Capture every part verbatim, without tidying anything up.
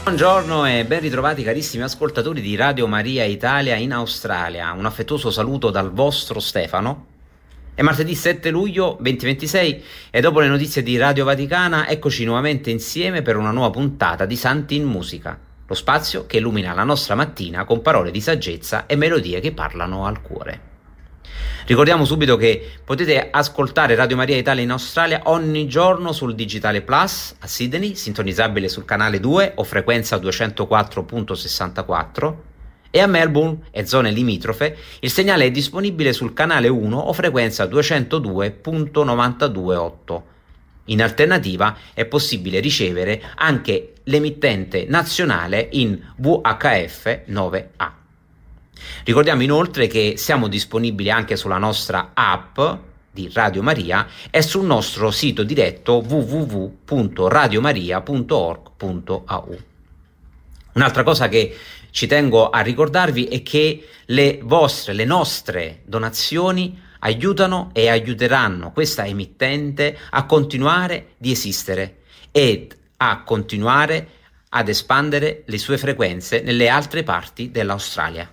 Buongiorno e ben ritrovati carissimi ascoltatori di Radio Maria Italia in Australia. Un affettuoso saluto dal vostro Stefano. È martedì sette luglio duemilaventisei e dopo le notizie di Radio Vaticana eccoci nuovamente insieme per una nuova puntata di Santi in Musica, lo spazio che illumina la nostra mattina con parole di saggezza e melodie che parlano al cuore. Ricordiamo subito che potete ascoltare Radio Maria Italia in Australia ogni giorno sul Digitale Plus a Sydney, sintonizzabile sul canale due o frequenza duecentoquattro virgola sessantaquattro, e a Melbourne e zone limitrofe il segnale è disponibile sul canale uno o frequenza duecentodue virgola novantadue otto. In alternativa è possibile ricevere anche l'emittente nazionale in V H F nove A. Ricordiamo inoltre che siamo disponibili anche sulla nostra app di Radio Maria e sul nostro sito diretto w w w punto radiomaria punto org punto a u. Un'altra cosa che ci tengo a ricordarvi è che le vostre, le nostre donazioni aiutano e aiuteranno questa emittente a continuare di esistere ed a continuare ad espandere le sue frequenze nelle altre parti dell'Australia.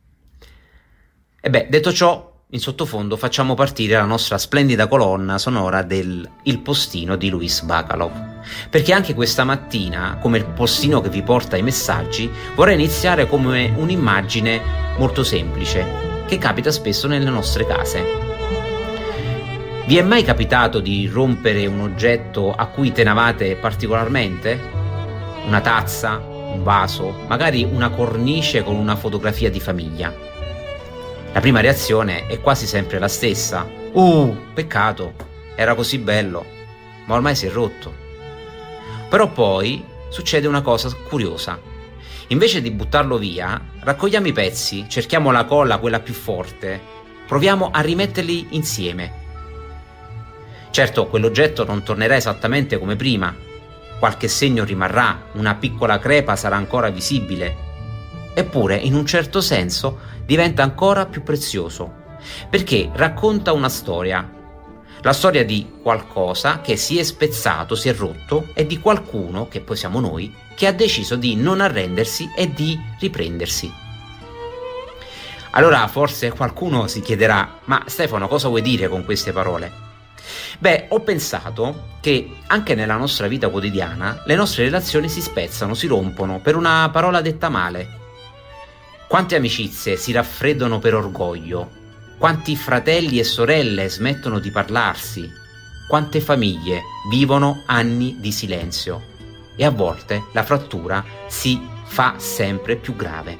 E beh, detto ciò, in sottofondo facciamo partire la nostra splendida colonna sonora del Il postino di Luis Bacalov, perché anche questa mattina, come il postino che vi porta i messaggi, vorrei iniziare come un'immagine molto semplice, che capita spesso nelle nostre case. Vi è mai capitato di rompere un oggetto a cui tenevate particolarmente? Una tazza, un vaso, magari una cornice con una fotografia di famiglia. La prima reazione è quasi sempre la stessa. Uh, peccato, era così bello, ma ormai si è rotto. Però poi succede una cosa curiosa. Invece di buttarlo via, raccogliamo i pezzi, cerchiamo la colla, quella più forte, proviamo a rimetterli insieme. Certo, quell'oggetto non tornerà esattamente come prima. Qualche segno rimarrà, una piccola crepa sarà ancora visibile. Eppure, in un certo senso, diventa ancora più prezioso, perché racconta una storia, la storia di qualcosa che si è spezzato, si è rotto, e di qualcuno, che poi siamo noi, che ha deciso di non arrendersi e di riprendersi. Allora forse qualcuno si chiederà: ma Stefano, cosa vuoi dire con queste parole? Beh, ho pensato che anche nella nostra vita quotidiana le nostre relazioni si spezzano, si rompono per una parola detta male. Quante amicizie si raffreddano per orgoglio, quanti fratelli e sorelle smettono di parlarsi, quante famiglie vivono anni di silenzio, e a volte la frattura si fa sempre più grave.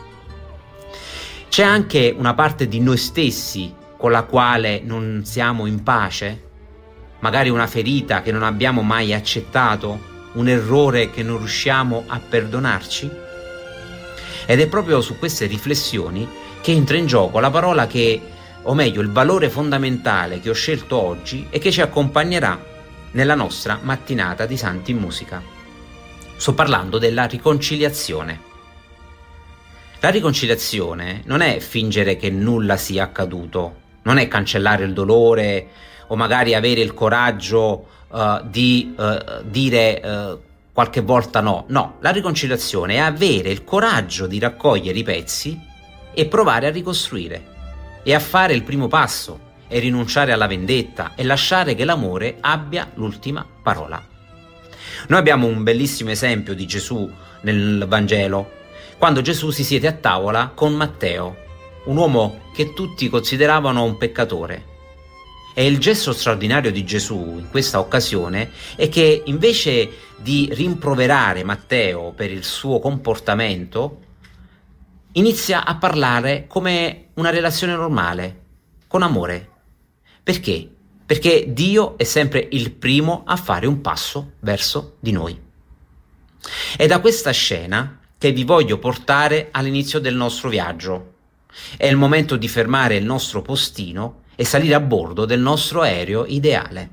C'è anche una parte di noi stessi con la quale non siamo in pace, magari una ferita che non abbiamo mai accettato, un errore che non riusciamo a perdonarci. Ed è proprio su queste riflessioni che entra in gioco la parola che, o meglio, il valore fondamentale che ho scelto oggi e che ci accompagnerà nella nostra mattinata di Santi in Musica. Sto parlando della riconciliazione. La riconciliazione non è fingere che nulla sia accaduto, non è cancellare il dolore o magari avere il coraggio uh, di uh, dire uh, qualche volta no. No, la riconciliazione è avere il coraggio di raccogliere i pezzi e provare a ricostruire, e a fare il primo passo, e rinunciare alla vendetta e lasciare che l'amore abbia l'ultima parola. Noi abbiamo un bellissimo esempio di Gesù nel Vangelo, quando Gesù si siede a tavola con Matteo, un uomo che tutti consideravano un peccatore. E il gesto straordinario di Gesù in questa occasione è che invece di rimproverare Matteo per il suo comportamento, inizia a parlare come una relazione normale, con amore. Perché? Perché Dio è sempre il primo a fare un passo verso di noi. È da questa scena che vi voglio portare all'inizio del nostro viaggio. È il momento di fermare il nostro postino e salire a bordo del nostro aereo ideale.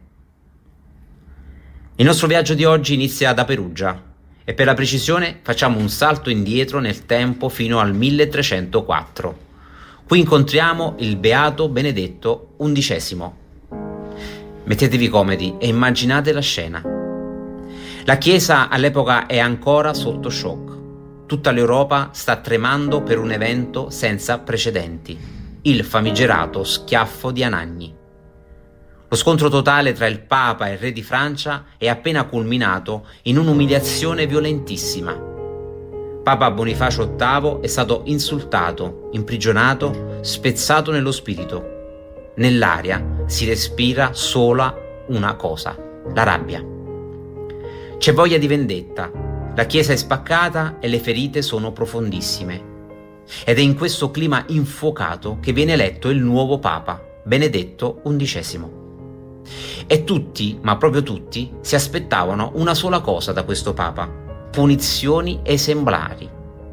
Il nostro viaggio di oggi inizia da Perugia e per la precisione facciamo un salto indietro nel tempo fino al milletrecentoquattro. Qui incontriamo il Beato Benedetto undicesimo. Mettetevi comodi e immaginate la scena. La Chiesa all'epoca è ancora sotto shock. Tutta l'Europa sta tremando per un evento senza precedenti, il famigerato schiaffo di Anagni. Lo scontro totale tra il Papa e il Re di Francia è appena culminato in un'umiliazione violentissima. Papa Bonifacio ottavo è stato insultato, imprigionato, spezzato nello spirito. Nell'aria si respira solo una cosa, la rabbia. C'è voglia di vendetta, la Chiesa è spaccata e le ferite sono profondissime. Ed è in questo clima infuocato che viene eletto il nuovo Papa, Benedetto undicesimo. E tutti, ma proprio tutti, si aspettavano una sola cosa da questo Papa: punizioni esemplari.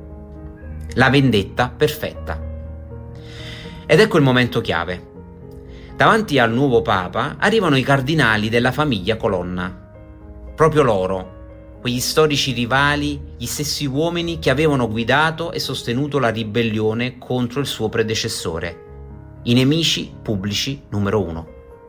La vendetta perfetta. Ed ecco il momento chiave. Davanti al nuovo Papa arrivano i cardinali della famiglia Colonna. Proprio loro, quegli storici rivali, gli stessi uomini che avevano guidato e sostenuto la ribellione contro il suo predecessore, i nemici pubblici numero uno.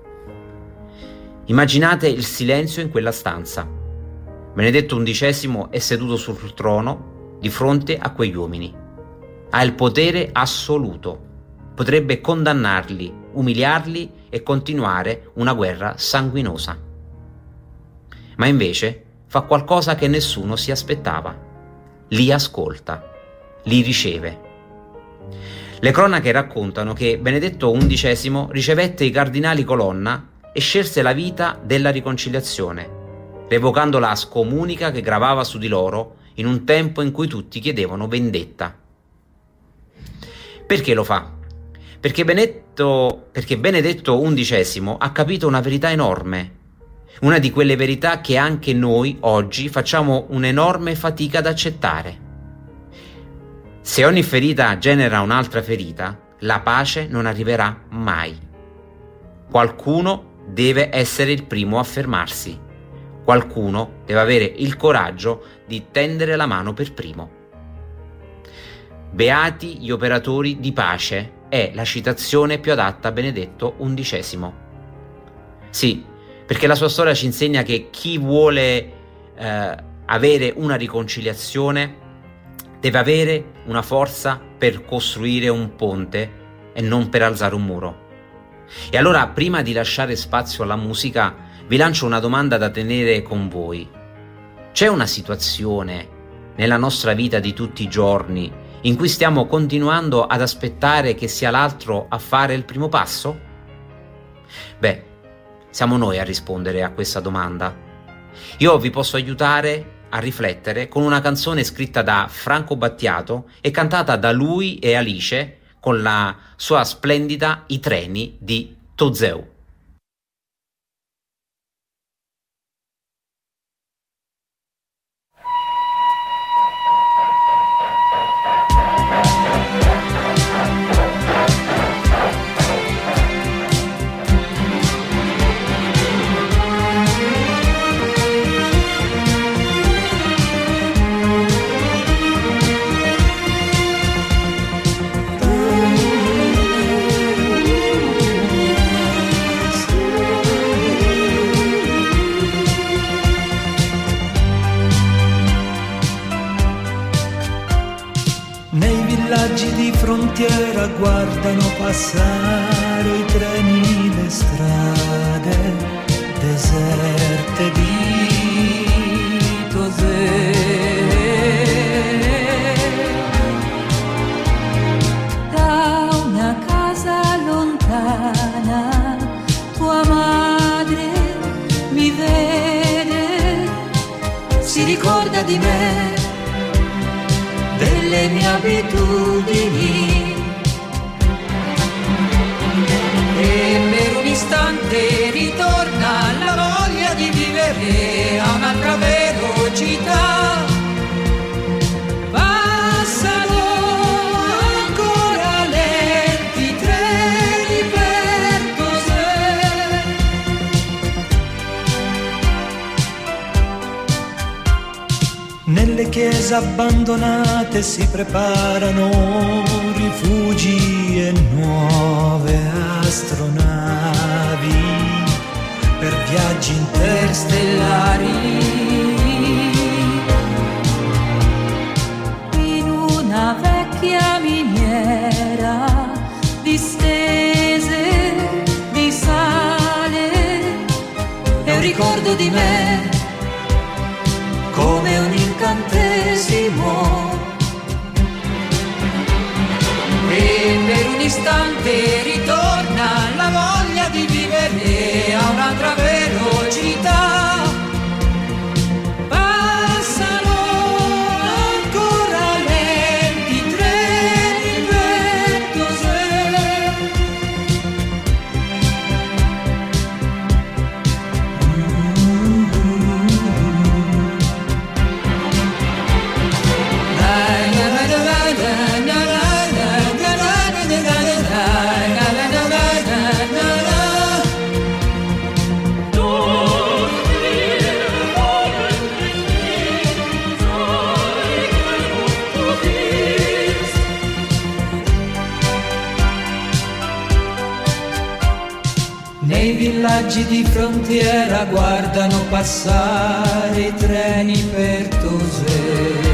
Immaginate il silenzio in quella stanza. Benedetto undicesimo è seduto sul trono di fronte a quegli uomini. Ha il potere assoluto. Potrebbe condannarli, umiliarli e continuare una guerra sanguinosa. Ma invece fa qualcosa che nessuno si aspettava. Li ascolta, li riceve. Le cronache raccontano che Benedetto undicesimo ricevette i cardinali Colonna e scelse la vita della riconciliazione, revocando la scomunica che gravava su di loro in un tempo in cui tutti chiedevano vendetta. Perché lo fa? Perché Benedetto, perché Benedetto undicesimo ha capito una verità enorme, una di quelle verità che anche noi oggi facciamo un'enorme fatica ad accettare. Se ogni ferita genera un'altra ferita, la pace non arriverà mai. Qualcuno deve essere il primo a fermarsi. Qualcuno deve avere il coraggio di tendere la mano per primo. Beati gli operatori di pace è la citazione più adatta a Benedetto undicesimo. Sì, perché la sua storia ci insegna che chi vuole eh, avere una riconciliazione deve avere una forza per costruire un ponte e non per alzare un muro. E allora, prima di lasciare spazio alla musica, vi lancio una domanda da tenere con voi. C'è una situazione nella nostra vita di tutti i giorni in cui stiamo continuando ad aspettare che sia l'altro a fare il primo passo? Beh, siamo noi a rispondere a questa domanda. Io vi posso aiutare a riflettere con una canzone scritta da Franco Battiato e cantata da lui e Alice con la sua splendida I treni di Tozeu. Di frontiera guardano passare i treni, le strade deserte di Tozeu. Da una casa lontana tua madre mi vede, si ricorda di me, delle mie abitudini, e per un istante ritorna la voglia di vivere a un'altra velocità. Passano ancora lenti treni per Tozeu. Nelle chiese abbandonate si preparano rifugi e nuove astronavi per viaggi interstellari. dentro di me, come un incantesimo. E per un istante ritorna la voglia di vivere a un'altra velocità. Passano ancora lenti treni Nei villaggi di frontiera guardano passare i treni per Tosè.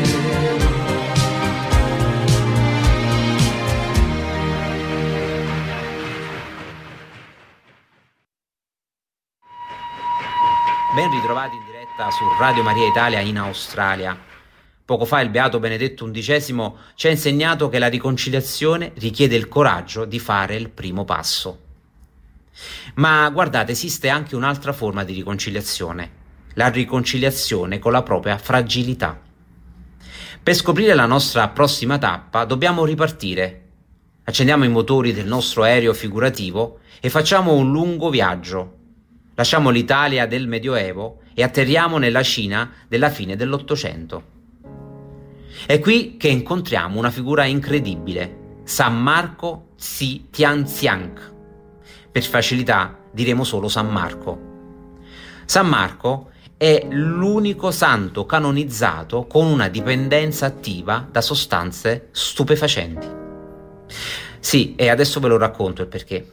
Ben ritrovati in diretta su Radio Maria Italia in Australia. Poco fa il Beato Benedetto undicesimo ci ha insegnato che la riconciliazione richiede il coraggio di fare il primo passo. Ma guardate, esiste anche un'altra forma di riconciliazione, la riconciliazione con la propria fragilità. Per scoprire la nostra prossima tappa dobbiamo ripartire. Accendiamo i motori del nostro aereo figurativo e facciamo un lungo viaggio. Lasciamo l'Italia del Medioevo e atterriamo nella Cina della fine dell'Ottocento. È qui che incontriamo una figura incredibile, San Marco Xi Tianxiang. Per facilità diremo solo San Marco. San Marco è l'unico santo canonizzato con una dipendenza attiva da sostanze stupefacenti. Sì, e adesso ve lo racconto il perché.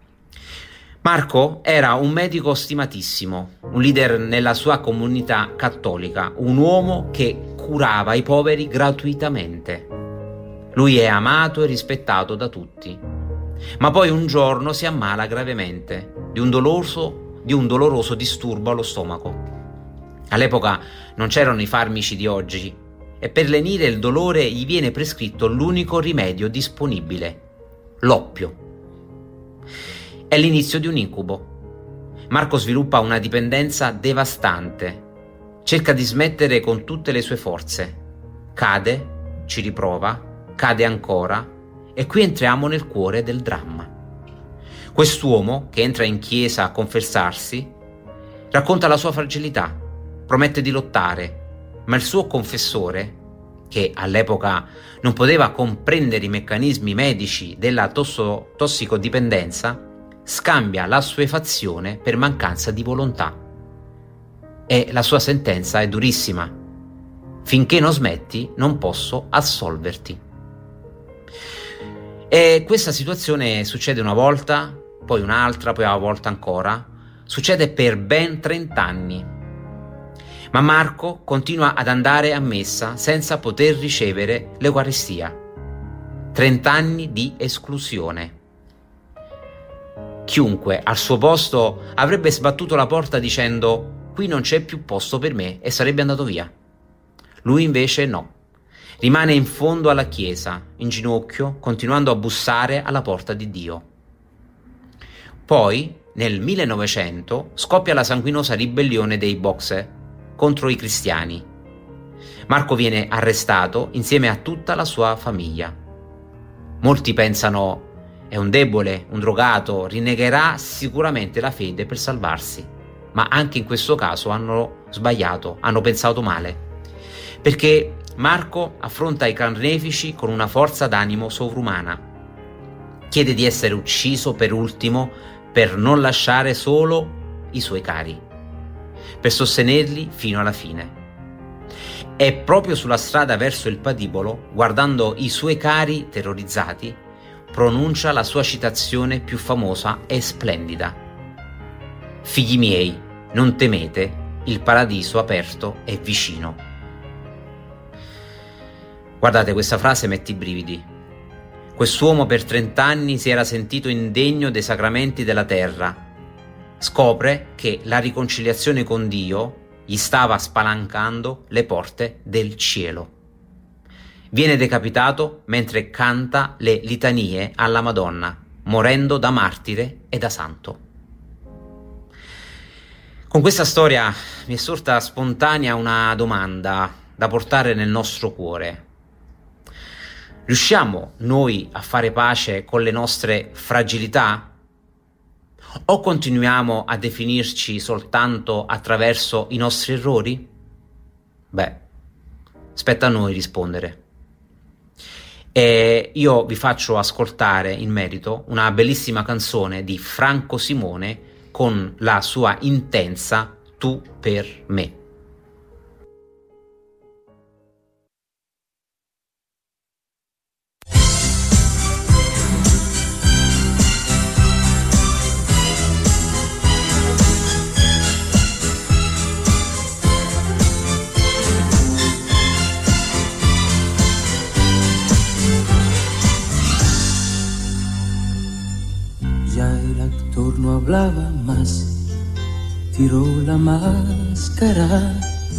Marco era un medico stimatissimo, un leader nella sua comunità cattolica, un uomo che curava i poveri gratuitamente. Lui è amato e rispettato da tutti. Ma poi un giorno si ammala gravemente di un doloroso, di un doloroso disturbo allo stomaco. All'epoca non c'erano i farmaci di oggi e per lenire il dolore gli viene prescritto l'unico rimedio disponibile, l'oppio. È l'inizio di un incubo. Marco sviluppa una dipendenza devastante. Cerca di smettere con tutte le sue forze. Cade, ci riprova, cade ancora. E qui entriamo nel cuore del dramma. Quest'uomo, che entra in chiesa a confessarsi, racconta la sua fragilità, promette di lottare, ma il suo confessore, che all'epoca non poteva comprendere i meccanismi medici della tosso- tossicodipendenza, scambia l'assuefazione per mancanza di volontà. E la sua sentenza è durissima. Finché non smetti, non posso assolverti. E questa situazione succede una volta, poi un'altra, poi una volta ancora. Succede per ben trenta anni. Ma Marco continua ad andare a messa senza poter ricevere l'Eucaristia. trenta anni di esclusione. Chiunque al suo posto avrebbe sbattuto la porta dicendo: qui non c'è più posto per me, e sarebbe andato via. Lui invece no. Rimane in fondo alla chiesa, in ginocchio, continuando a bussare alla porta di Dio. Poi, nel millenovecento, scoppia la sanguinosa ribellione dei Boxer contro i cristiani. Marco viene arrestato insieme a tutta la sua famiglia. Molti pensano: è un debole, un drogato, rinnegherà sicuramente la fede per salvarsi. Ma anche in questo caso hanno sbagliato, hanno pensato male. Perché Marco affronta i carnefici con una forza d'animo sovrumana. Chiede di essere ucciso per ultimo per non lasciare solo i suoi cari, per sostenerli fino alla fine. E proprio sulla strada verso il patibolo, guardando i suoi cari terrorizzati, pronuncia la sua citazione più famosa e splendida: «Figli miei, non temete, il paradiso aperto è vicino». Guardate, questa frase mette i brividi. Quest'uomo per trent'anni si era sentito indegno dei sacramenti della terra, scopre che la riconciliazione con Dio gli stava spalancando le porte del cielo. Viene decapitato mentre canta le litanie alla Madonna, morendo da martire e da santo. Con questa storia mi è sorta spontanea una domanda da portare nel nostro cuore. Riusciamo noi a fare pace con le nostre fragilità? O continuiamo a definirci soltanto attraverso i nostri errori? Beh, spetta a noi rispondere. E io vi faccio ascoltare in merito una bellissima canzone di Franco Simone con la sua intensa Tu per me. No hablaba más, tiró la máscara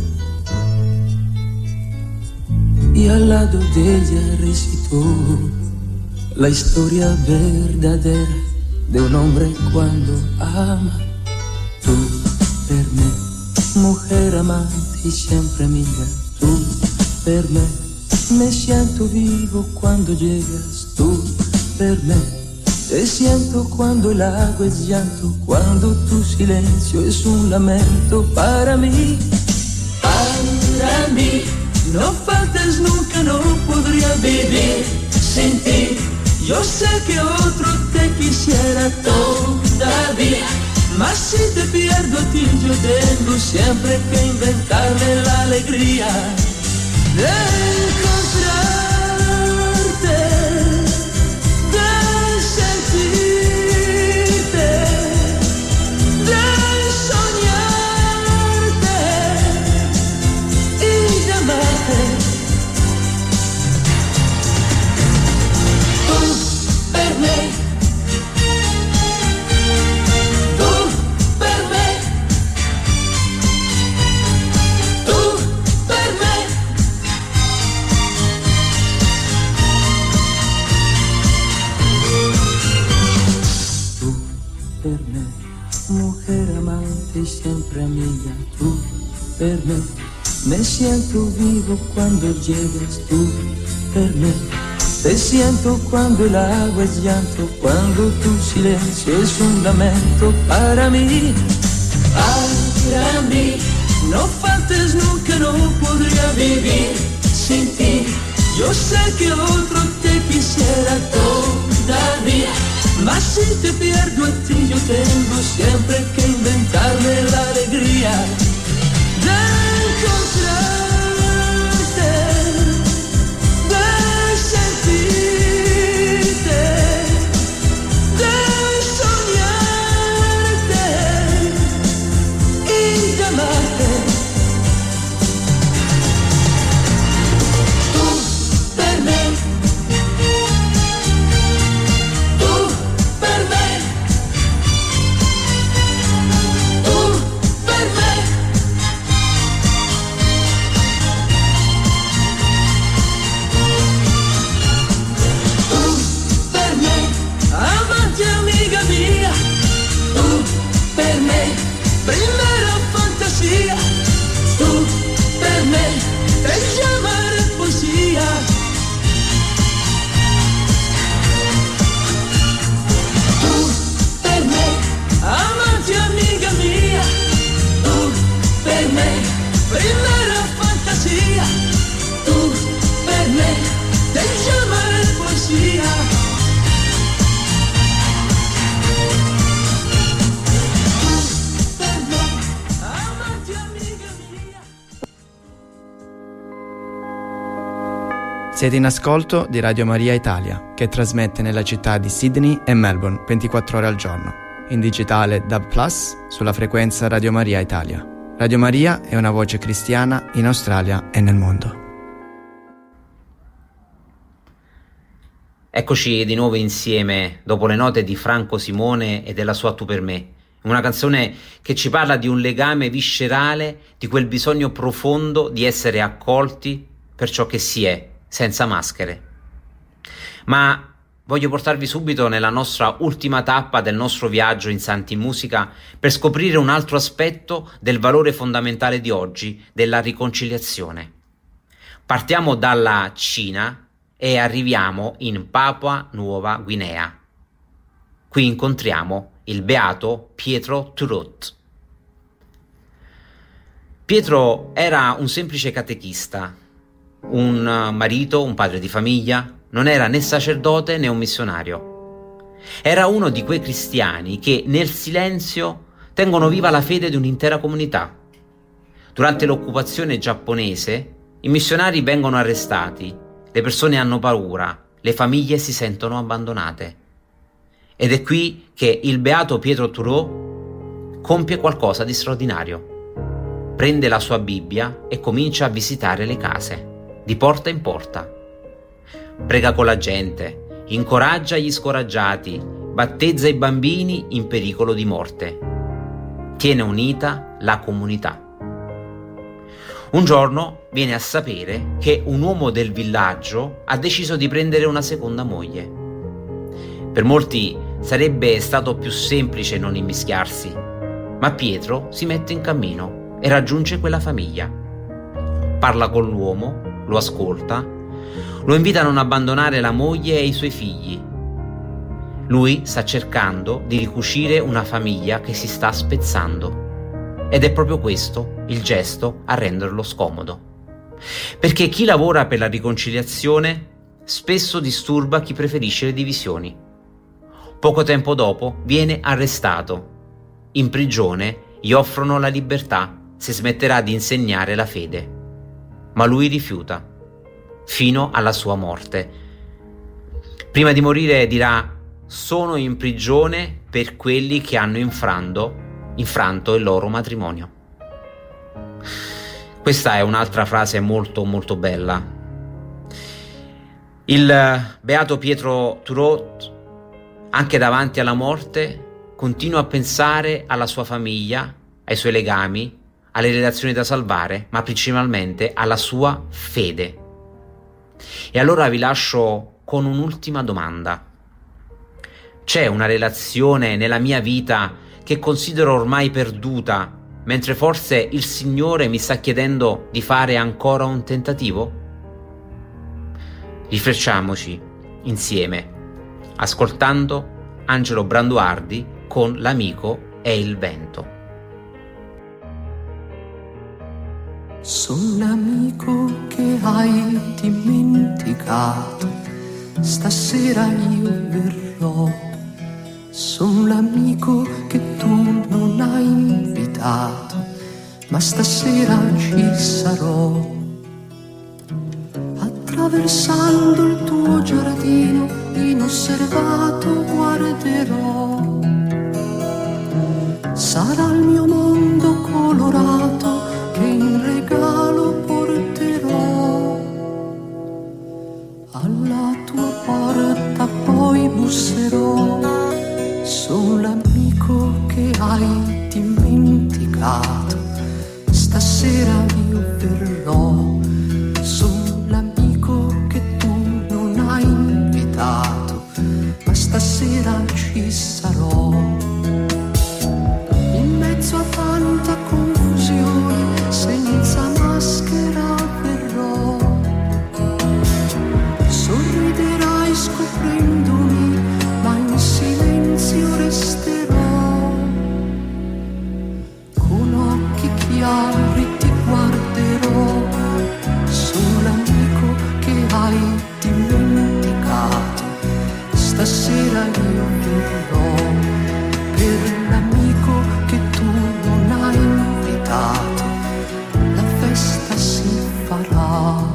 y al lado de ella recitó la historia verdadera de un hombre cuando ama. Tú per me, mujer amante y siempre amiga, tú per me, me siento vivo cuando llegas, tú per me. Te siento cuando el agua es llanto, cuando tu silencio es un lamento para mí. Para mí, no faltes nunca, no podría vivir sin ti. Yo sé que otro te quisiera todavía, mas si te pierdo a ti yo tengo siempre que inventarme la alegría de encontrarte. Siempre amiga, tú per me, me siento vivo cuando llegas, tú per me, te siento cuando el agua es llanto, cuando tu silencio es un lamento para mí, para mí, no faltes nunca, no podría vivir sin ti, yo sé que otro te quisiera todavía. Mas si te pierdo a ti yo tengo siempre que inventarme la alegría de encontrarte, de sentirte, de soñarte y de amarte. Tú per me. Primera fantasía, tú per me, te llamaré poesía. Tú per me, amante amiga mía, tú per me, primera fantasía, tú per me, te llamaré poesía. Siete in ascolto di Radio Maria Italia, che trasmette nella città di Sydney e Melbourne ventiquattro ore al giorno, in digitale D A B plus, sulla frequenza Radio Maria Italia. Radio Maria è una voce cristiana in Australia e nel mondo. Eccoci di nuovo insieme dopo le note di Franco Simone e della sua Tu per me. una canzone che ci parla di un legame viscerale, di quel bisogno profondo di essere accolti per ciò che si è, senza maschere. Ma voglio portarvi subito nella nostra ultima tappa del nostro viaggio in Santi Musica per scoprire un altro aspetto del valore fondamentale di oggi, della riconciliazione. Partiamo dalla Cina e arriviamo in Papua Nuova Guinea. Qui incontriamo il beato Pietro Turot. Pietro era un semplice catechista, un marito, un padre di famiglia, non era né sacerdote né un missionario. Era uno di quei cristiani che nel silenzio tengono viva la fede di un'intera comunità. Durante l'occupazione giapponese, i missionari vengono arrestati, le persone hanno paura, le famiglie si sentono abbandonate. Ed è qui che il beato Pietro Turot compie qualcosa di straordinario. Prende la sua Bibbia e comincia a visitare le case, di porta in porta. Prega con la gente, incoraggia gli scoraggiati, battezza i bambini in pericolo di morte. Tiene unita la comunità. Un giorno viene a sapere che un uomo del villaggio ha deciso di prendere una seconda moglie. Per molti sarebbe stato più semplice non immischiarsi, ma Pietro si mette in cammino e raggiunge quella famiglia. Parla con l'uomo, lo ascolta, lo invita a non abbandonare la moglie e i suoi figli. Lui sta cercando di ricucire una famiglia che si sta spezzando. Ed è proprio questo il gesto a renderlo scomodo. Perché chi lavora per la riconciliazione spesso disturba chi preferisce le divisioni. Poco tempo dopo viene arrestato. In prigione gli offrono la libertà se smetterà di insegnare la fede. Ma lui rifiuta, fino alla sua morte. Prima di morire dirà: sono in prigione per quelli che hanno infranto, infranto il loro matrimonio. Questa è un'altra frase molto molto bella. Il beato Pietro Turot, anche davanti alla morte, continua a pensare alla sua famiglia, ai suoi legami, alle relazioni da salvare, ma principalmente alla sua fede. E allora vi lascio con un'ultima domanda. C'è una relazione nella mia vita che considero ormai perduta, mentre forse il Signore mi sta chiedendo di fare ancora un tentativo? Riflettiamoci insieme, ascoltando Angelo Branduardi con L'amico è il vento. Sono l'amico che hai dimenticato, stasera io verrò. Sono l'amico che tu non hai invitato, ma stasera ci sarò. Attraversando il tuo giardino, inosservato guarderò. Sarà il mio mondo colorato che in regalo porterò. Alla tua porta poi busserò. Sono l'amico che hai dimenticato, stasera io verrò. Sono l'amico che tu non hai invitato, ma stasera ci sarò. In mezzo a tanta confusione, senza maschera verrò. Sorriderai scoprendomi, ma in silenzio resterò. Con occhi chiari ti guarderò. Sono l'amico che hai dimenticato, stasera io verrò. Per l'amico che tu non hai invitato, la festa si farà.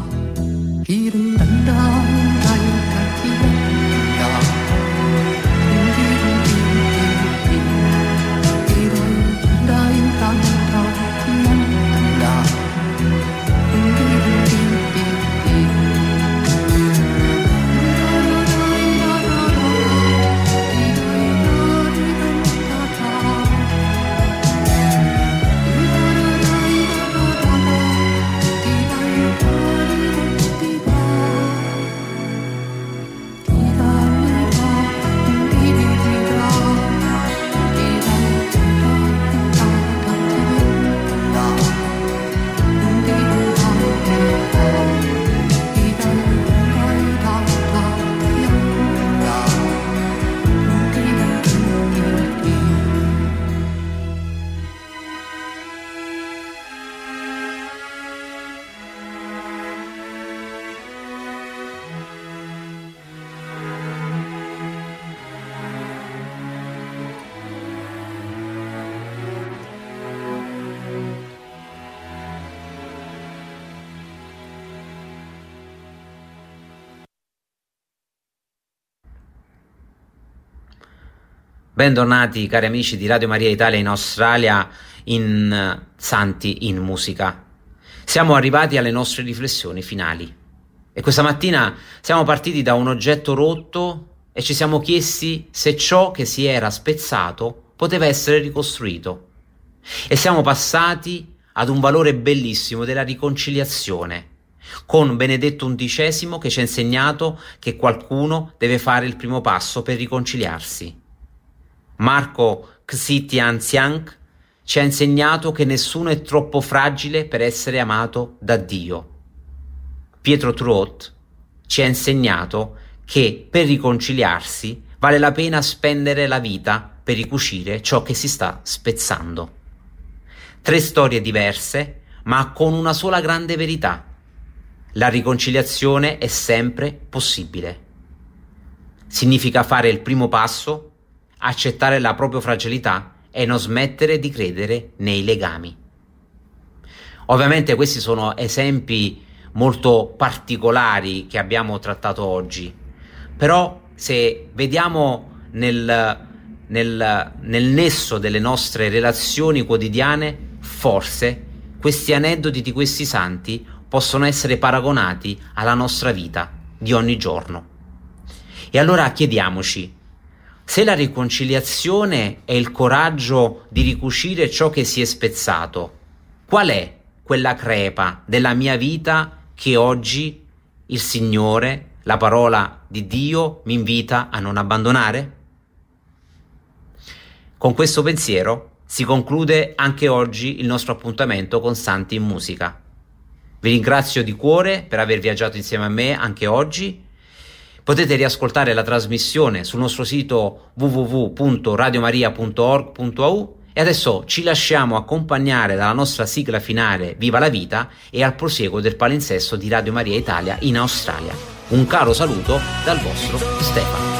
Bentornati cari amici di Radio Maria Italia in Australia in uh, Santi in Musica. Siamo arrivati alle nostre riflessioni finali e questa mattina siamo partiti da un oggetto rotto e ci siamo chiesti se ciò che si era spezzato poteva essere ricostruito. E siamo passati ad un valore bellissimo della riconciliazione, con Benedetto undicesimo che ci ha insegnato che qualcuno deve fare il primo passo per riconciliarsi. Marco Xian Xiang ci ha insegnato che nessuno è troppo fragile per essere amato da Dio. Pietro Truot ci ha insegnato che per riconciliarsi vale la pena spendere la vita per ricucire ciò che si sta spezzando. Tre storie diverse, ma con una sola grande verità: la riconciliazione è sempre possibile. Significa fare il primo passo, accettare la propria fragilità e non smettere di credere nei legami. Ovviamente questi sono esempi molto particolari che abbiamo trattato oggi, però se vediamo nel, nel, nel nesso delle nostre relazioni quotidiane, forse questi aneddoti di questi santi possono essere paragonati alla nostra vita di ogni giorno. E allora chiediamoci: se la riconciliazione è il coraggio di ricucire ciò che si è spezzato, qual è quella crepa della mia vita che oggi il Signore, la parola di Dio, mi invita a non abbandonare? Con questo pensiero si conclude anche oggi il nostro appuntamento con Santi in Musica. Vi ringrazio di cuore per aver viaggiato insieme a me anche oggi. Potete riascoltare la trasmissione sul nostro sito w w w punto radiomaria punto org punto a u e adesso ci lasciamo accompagnare dalla nostra sigla finale Viva la Vita e al proseguo del palinsesto di Radio Maria Italia in Australia. Un caro saluto dal vostro Stefano.